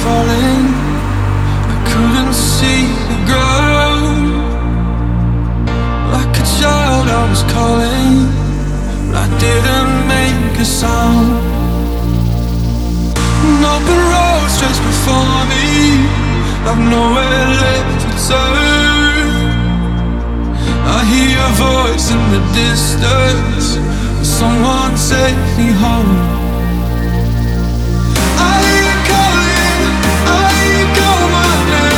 falling. I couldn't see the ground. Like a child I was calling, but I didn't make a sound. An open road stretched before me, I've nowhere left to turn. I hear your voice in the distance, someone take me home. I hear you calling, I hear you call my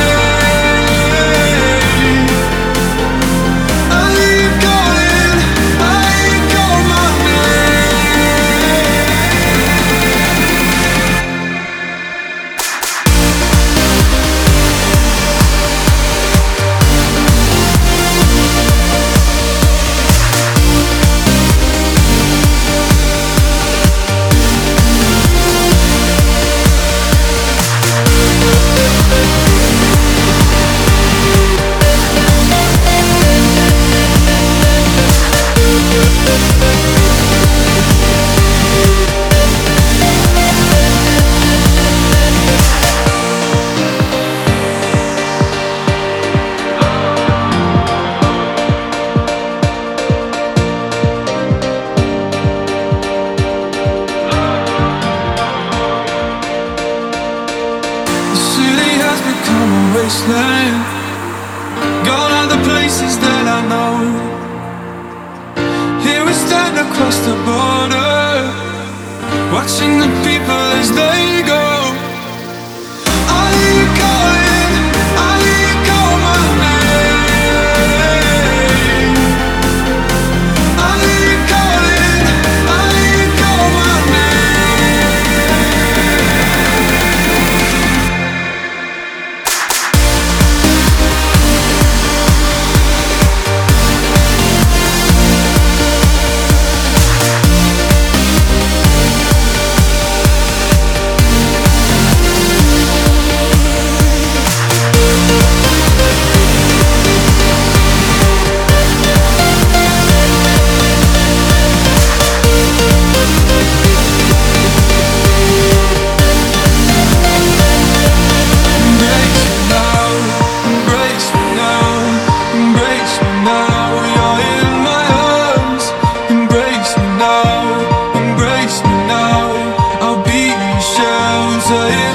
name. I hear you calling, I hear you call my wasteland. Gone are the places that I know. Here we stand across the border, watching the people as they go. I hear you calling, I hear you call my name. I hear you calling, I hear you call my shelter.